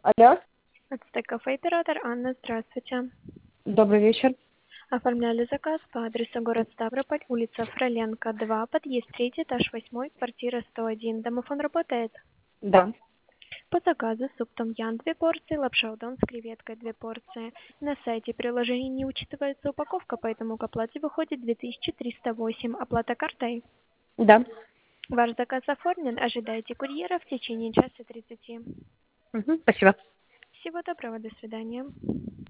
Алло, Ацтек-кафе оператор Анна, здравствуйте. добрый вечер. Оформляли заказ по адресу город Ставрополь, улица Фроленко, 2, подъезд 3, этаж 8, квартира 101. Домофон работает? Да. По заказу суп том-ям 2 порции, лапша удон с креветкой 2 порции. На сайте приложения не учитывается упаковка, поэтому к оплате выходит 2308. Оплата картой. Да. Ваш заказ оформлен, ожидайте курьера в течение часа 30. Мгм, спасибо. Всего доброго, до свидания.